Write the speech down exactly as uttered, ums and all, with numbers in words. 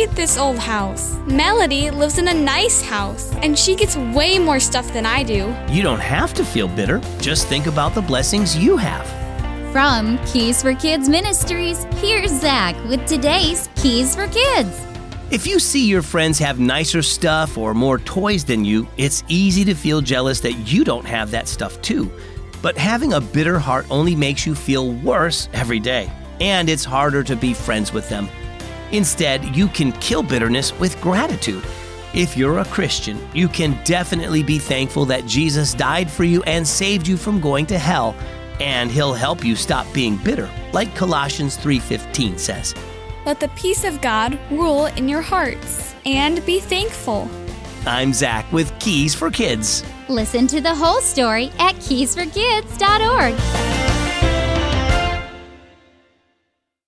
at this old house. Melody lives in a nice house, and she gets way more stuff than I do. You don't have to feel bitter. Just think about the blessings you have. From Keys for Kids Ministries, here's Zach with today's Keys for Kids. If you see your friends have nicer stuff or more toys than you, it's easy to feel jealous that you don't have that stuff too. But having a bitter heart only makes you feel worse every day, and it's harder to be friends with them. Instead, you can kill bitterness with gratitude. If you're a Christian, you can definitely be thankful that Jesus died for you and saved you from going to hell, and He'll help you stop being bitter, like Colossians three fifteen says. Let the peace of God rule in your hearts, and be thankful. I'm Zach with Keys for Kids. Listen to the whole story at keys for kids dot org.